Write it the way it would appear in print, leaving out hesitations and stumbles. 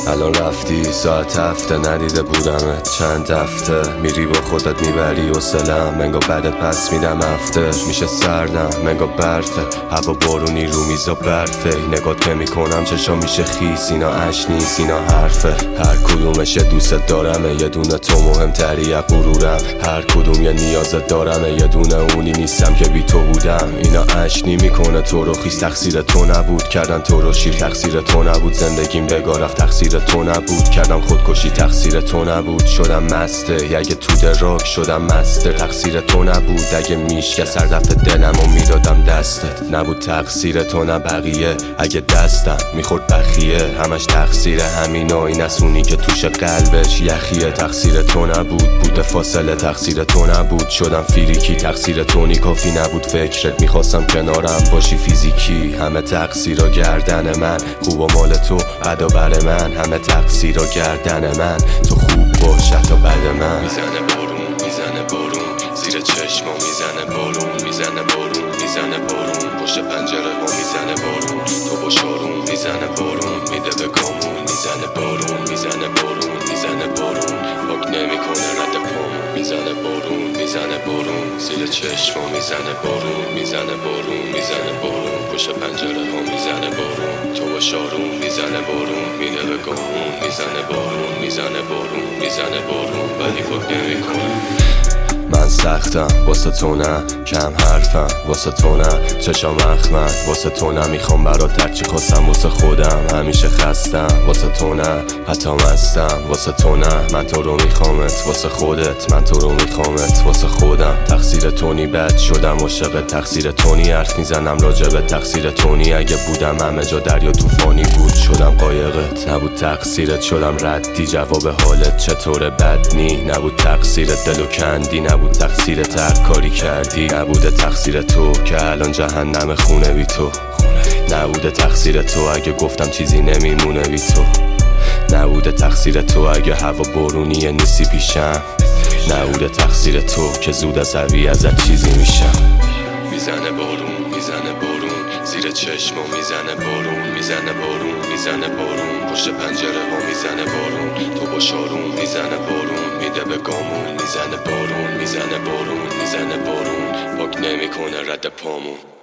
الان رفتی ساعت 7 ندیده بودمت چند هفته. میری با خودت میبری حوصله‌ام، انگار بعد پس میدم هفته. میشه سردم انگار برفه، هوا بارونی رو میزا برفه. نگات نمیکنم چشام میشه خیس، اینا اش نیست اینا حرفه. هر کدومش یه دوست دارمه، یه دونه تو مهمتری از غرورم. هر کدوم یه نیازت دارمه، یه دونه اونی نیستم که بی تو بودم. اینا اش میکنه تو رو خیس، تقصیر تو نبود کردن تو رو شیر. تقصیر تو نبود زندگیم بگاه رفت، تقصیر تو نبود کردم خودکشی. تقصیر تو نبود شدم مسته، اگه تو دراک شدم مسته. تقصیر تو نبود اگه میشکه سر دفع دلم و میدادم دستت. نبود تقصیر تو نه بقیه، اگه دستم میخورد بخیه. همش تقصیر همین و این اسونی که توش قلبش یخیه. تقصیر تو نبود بوده فاصله، تقصیر تو نبود شدم فیریکی. تقصیر تو نی کافی نبود فکرت، میخواستم کنارم باشی فیزیکی. همه تقصیرها گردن من، خوب و مال تو بدا بر من. همه تقصیرها گردن من، تو خوب باش تا بد من. میزنه بارون میزنه بارون زیر چشمم، میزنه بارون میزنه بارون میزنه بارون پشت پنجره ها میزنه بارون. تو با شارون میزنه بارون میده به گامون. میزنه بارون میزنه بارون میزنه بارون پاک نمیکنه رد پامون. میزنه بارون میزنه بارون زیر چشمم، میزنه بارون میزنه بارون میزنه بارون پشت پنجره ها میزنه بارون. تو با شارون میزنه بارون میده به گامون. میزنه بارون میزنه بارون میزنه بارون ولی پاک نمیکنه. من سختم واسه تو نه، کم حرفم واسه تو نه، چشام اخمن واسه تو نه. میخوام برات هرچی خواستم واسه خودم، همیشه خستم واسه تو نه، حتی مستم واسه تو نه. من تو رو میخوامت واسه خودت، من تو رو میخوامت واسه خودم. تقصیر تونی بد شدم عاشقت، تقصیر تونی حرف میزنم راجبت. تقصیر تونی اگه بودم همه جا دریا طوفانی بود شدم قایقت. نبود تقصیرت شدم ردی، جواب حالت چطوره بد نی. نبود تقصیرت دلو کندی، نبود تقصیرت هر کاری کردی. نبوده تقصیر تو که الان جهنم خونه بی تو. نبوده تقصیر تو اگه گفتم چیزی نمیمونه بی تو. نبوده تقصیر تو اگه هوا بارونیه نیستی پیشم. نبوده تقصیر تو که زود عصبی ازت چیزی میشم. میزنه بارون میزنه بارون زیر چشمم، میزنه بارون میزنه بارون میزنه بارون پشت پنجره ها میزنه بارون. تو با شارون میزنه بارون میده به گامون. میزنه بارون میزنه بارون میزنه بارون پاک نمیکنه رد پامون.